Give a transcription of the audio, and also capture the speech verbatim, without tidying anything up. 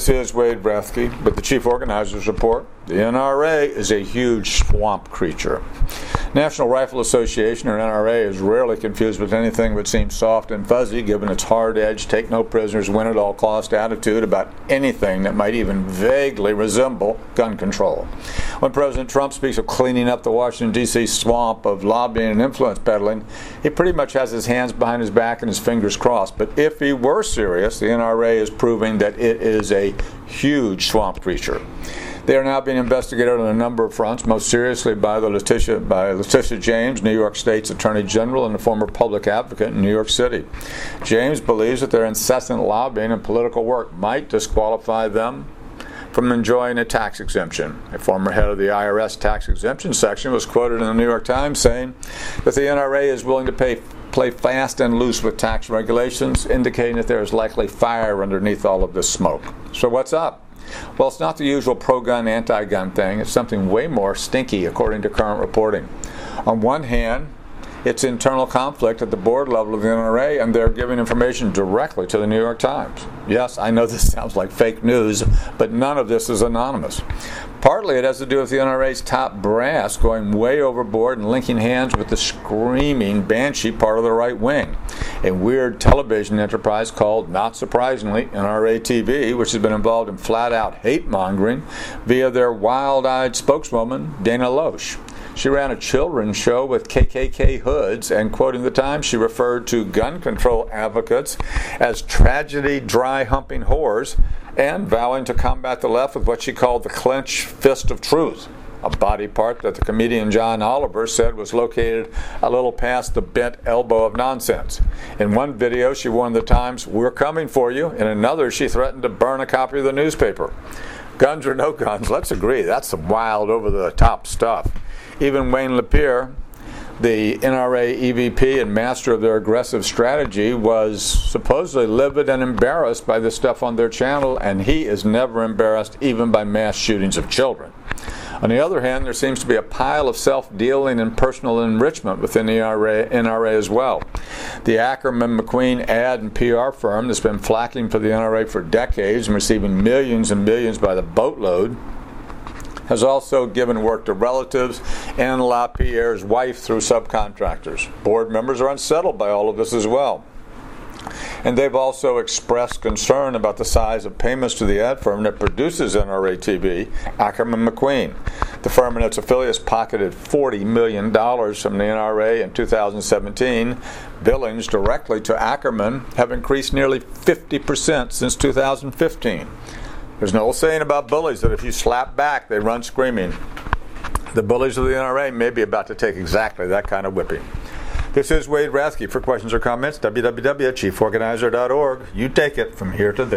is Wade Rathke with the Chief Organizers Report. The N R A is a huge swamp creature. National Rifle Association, or N R A, is rarely confused with anything that seems soft and fuzzy, given its hard-edged, take-no-prisoners, win-at-all-cost attitude about anything that might even vaguely resemble gun control. When President Trump speaks of cleaning up the Washington, D C swamp of lobbying and influence peddling, he pretty much has his hands behind his back and his fingers crossed. But if he were serious, the N R A is proving that it is a huge swamp creature. They are now being investigated on a number of fronts, most seriously by the Letitia, by Letitia James, New York State's Attorney General and a former public advocate in New York City. James believes that their incessant lobbying and political work might disqualify them from enjoying a tax exemption. A former head of the I R S tax exemption section was quoted in the New York Times saying that the N R A is willing to pay play fast and loose with tax regulations, indicating that there is likely fire underneath all of this smoke. So what's up? Well, it's not the usual pro-gun, anti-gun thing. It's something way more stinky, according to current reporting. On one hand, it's internal conflict at the board level of the N R A, and they're giving information directly to the New York Times. Yes, I know this sounds like fake news, but none of this is anonymous. Partly it has to do with the N R A's top brass going way overboard and linking hands with the screaming banshee part of the right wing, a weird television enterprise called, not surprisingly, N R A T V, which has been involved in flat-out hate-mongering via their wild-eyed spokeswoman, Dana Loesch. She ran a children's show with K K K hoods, and quoting the Times, she referred to gun control advocates as tragedy dry-humping whores, and vowing to combat the left with what she called the clenched fist of truth, a body part that the comedian John Oliver said was located a little past the bent elbow of nonsense. In one video, she warned the Times, "We're coming for you." In another, she threatened to burn a copy of the newspaper. Guns or no guns, let's agree, that's some wild, over-the-top stuff. Even Wayne Lapierre, the N R A E V P and master of their aggressive strategy, was supposedly livid and embarrassed by the stuff on their channel, and he is never embarrassed even by mass shootings of children. On the other hand, there seems to be a pile of self-dealing and personal enrichment within the N R A as well. The Ackerman McQueen ad and P R firm that's been flacking for the N R A for decades and receiving millions and millions by the boatload has also given work to relatives and Lapierre's wife through subcontractors. Board members are unsettled by all of this as well. And they've also expressed concern about the size of payments to the ad firm that produces N R A T V, Ackerman McQueen. The firm and its affiliates pocketed forty million dollars from the N R A in two thousand seventeen. Billings directly to Ackerman have increased nearly fifty percent since two thousand fifteen. There's an old saying about bullies that if you slap back, they run screaming. The bullies of the N R A may be about to take exactly that kind of whipping. This is Wade Rathke. For questions or comments, w w w dot chief organizer dot org. You take it from here to there.